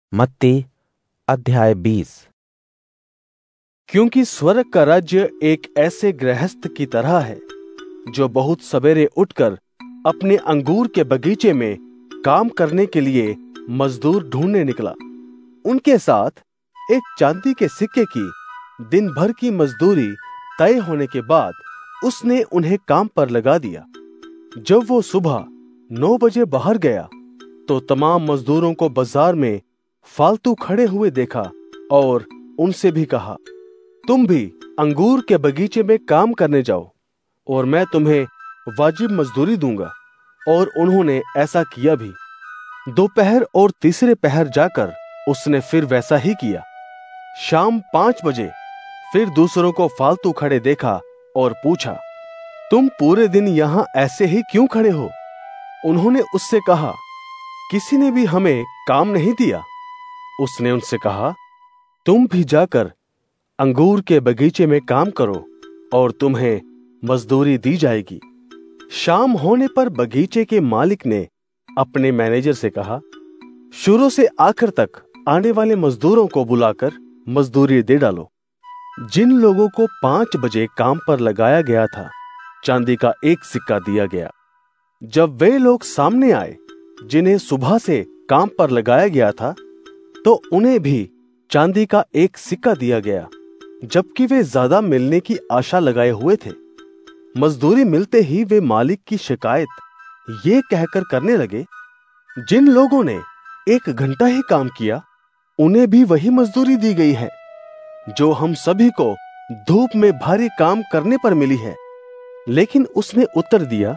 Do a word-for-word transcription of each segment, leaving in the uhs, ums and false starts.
मत्ती अध्याय बीस। क्योंकि स्वर्ग का राज्य एक ऐसे गृहस्थ की तरह है जो बहुत सवेरे उठकर अपने अंगूर के बगीचे में काम करने के लिए मजदूर ढूंढने निकला। उनके साथ एक चांदी के सिक्के की दिन भर की मजदूरी तय होने के बाद उसने उन्हें काम पर लगा दिया। जब वो सुबह नौ बजे बाहर गया तो तमाम मजदूरों को बाजार में फालतू खड़े हुए देखा और उनसे भी कहा, तुम भी अंगूर के बगीचे में काम करने जाओ और मैं तुम्हें वाजिब मजदूरी दूंगा। और उन्होंने ऐसा किया भी। दोपहर और तीसरे पहर जाकर उसने फिर वैसा ही किया। शाम पांच बजे फिर दूसरों को फालतू खड़े देखा और पूछा, तुम पूरे दिन यहां ऐसे ही क्यों खड़े हो? उन्होंने उससे कहा, किसी ने भी हमें काम नहीं दिया। उसने उनसे कहा, तुम भी जाकर अंगूर के बगीचे में काम करो और तुम्हें मजदूरी दी जाएगी। शाम होने पर बगीचे के मालिक ने अपने मैनेजर से कहा, शुरू से आखिर तक आने वाले मजदूरों को बुलाकर मजदूरी दे डालो। जिन लोगों को पांच बजे काम पर लगाया गया था, चांदी का एक सिक्का दिया गया। जब वे लोग सामने आए जिन्हें सुबह से काम पर लगाया गया था, तो उन्हें भी चांदी का एक सिक्का दिया गया, जबकि वे ज्यादा मिलने की आशा लगाए हुए थे। मजदूरी मिलते ही वे मालिक की शिकायत ये कहकर करने लगे, जिन लोगों ने एक घंटा ही काम किया उन्हें भी वही मजदूरी दी गई है जो हम सभी को धूप में भारी काम करने पर मिली है। लेकिन उसने उत्तर दिया,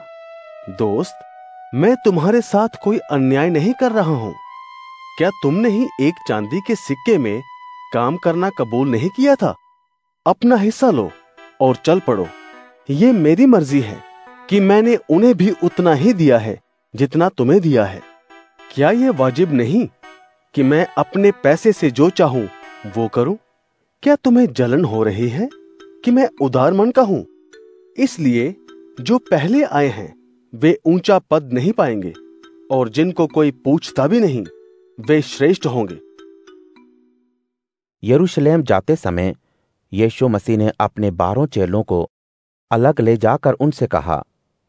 दोस्त, मैं तुम्हारे साथ कोई अन्याय नहीं कर रहा हूं। क्या तुमने ही एक चांदी के सिक्के में काम करना कबूल नहीं किया था? अपना हिस्सा लो और चल पड़ो। ये मेरी मर्जी है कि मैंने उन्हें भी उतना ही दिया है जितना तुम्हें दिया है। क्या यह वाजिब नहीं कि मैं अपने पैसे से जो चाहूं वो करूं? क्या तुम्हें जलन हो रही है कि मैं उदार मन का हूं? इसलिए जो पहले आए हैं वे ऊंचा पद नहीं पाएंगे, और जिनको कोई पूछता भी नहीं वे श्रेष्ठ होंगे। यरूशलेम जाते समय यीशु मसीह ने अपने बारह चेलों को अलग ले जाकर उनसे कहा,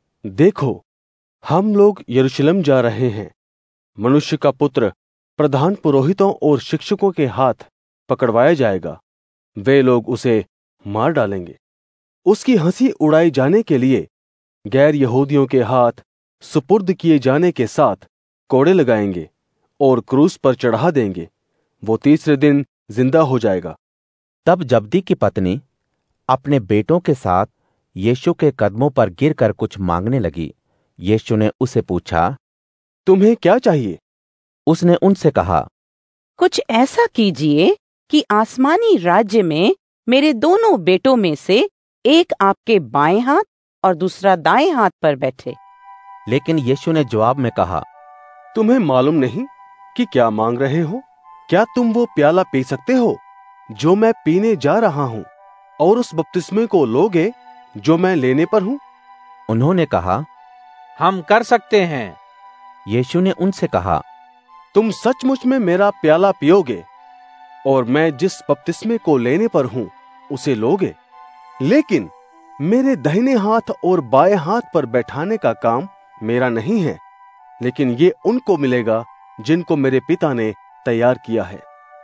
देखो, हम लोग यरूशलेम जा रहे हैं। मनुष्य का पुत्र प्रधान पुरोहितों और शिक्षकों के हाथ पकड़वाया जाएगा। वे लोग उसे मार डालेंगे। उसकी हंसी उड़ाई जाने के लिए गैर यहूदियों के हाथ सुपुर्द किए जाने के साथ कोड़े लगाएंगे और क्रूस पर चढ़ा देंगे। वो तीसरे दिन जिंदा हो जाएगा। तब जब्दी की पत्नी अपने बेटों के साथ यीशु के कदमों पर गिरकर कुछ मांगने लगी। यीशु ने उसे पूछा, तुम्हें क्या चाहिए? उसने उनसे कहा, कुछ ऐसा कीजिए कि आसमानी राज्य में मेरे दोनों बेटों में से एक आपके बाएं हाथ और दूसरा दाएं हाथ पर बैठे। लेकिन यीशु ने जवाब में कहा, तुम्हें मालूम नहीं कि क्या मांग रहे हो? क्या तुम वो प्याला पी सकते हो जो मैं पीने जा रहा हूं, और उस बपतिस्मे को लोगे जो मैं लेने पर हूं? उन्होंने कहा, हम कर सकते हैं। यीशु ने उनसे कहा, तुम सचमुच में मेरा प्याला पियोगे और मैं जिस बपतिस्मे को लेने पर हूं उसे लोगे। लेकिन मेरे दाहिने हाथ और बाएं हाथ पर बैठाने का काम मेरा नहीं है, लेकिन ये उनको मिलेगा जिनको मेरे पिता ने तैयार किया है।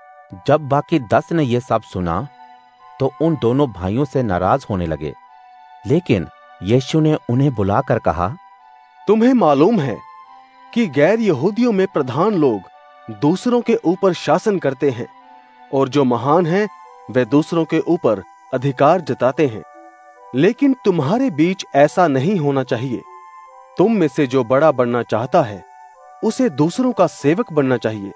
जब बाकी दस ने यह सब सुना तो उन दोनों भाइयों से नाराज होने लगे। लेकिन यीशु ने उन्हें बुलाकर कहा, तुम्हें मालूम है कि गैर यहूदियों में प्रधान लोग दूसरों के ऊपर शासन करते हैं, और जो महान हैं वे दूसरों के ऊपर अधिकार जताते हैं। लेकिन तुम्हारे बीच ऐसा नहीं होना चाहिए। तुम में से जो बड़ा बनना चाहता है उसे दूसरों का सेवक बनना चाहिए।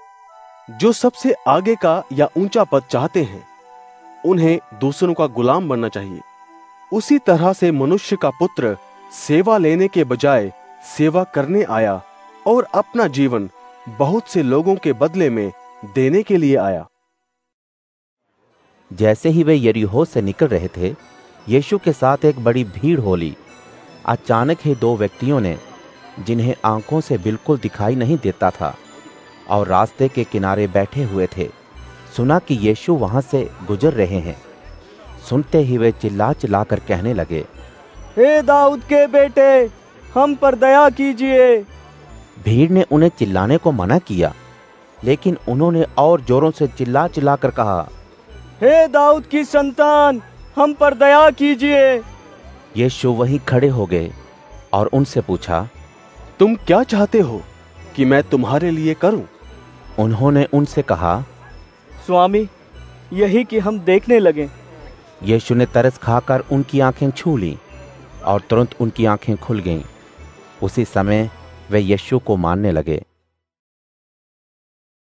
जो सबसे आगे का या ऊंचा पद चाहते हैं उन्हें दूसरों का गुलाम बनना चाहिए। उसी तरह से मनुष्य का पुत्र सेवा लेने के बजाय सेवा करने आया और अपना जीवन बहुत से लोगों के बदले में देने के लिए आया। जैसे ही वे यरीहो से निकल रहे थे, यीशु के साथ एक बड़ी भीड़ हो ली। अचानक ही दो व्यक्तियों ने, जिन्हें आंखों से बिल्कुल दिखाई नहीं देता था, और रास्ते के किनारे बैठे हुए थे सुना कि यीशु वहां से गुजर रहे हैं। सुनते ही वे चिल्ला चिल्ला कर कहने लगे, हे दाऊद के बेटे, हम पर दया कीजिए। भीड़ ने उन्हें चिल्लाने को मना किया, लेकिन उन्होंने और जोरों से चिल्ला चिल्ला कर कहा, हे दाऊद की संतान, हम पर दया कीजिए। यीशु वहीं खड़े हो गए और उनसे पूछा, तुम क्या चाहते हो कि मैं तुम्हारे लिए करूं? उन्होंने उनसे कहा, स्वामी, यही कि हम देखने लगें। यीशु ने तरस खाकर उनकी आंखें छू लीं और तुरंत उनकी आंखें खुल गईं। उसी समय वे यीशु को मानने लगे।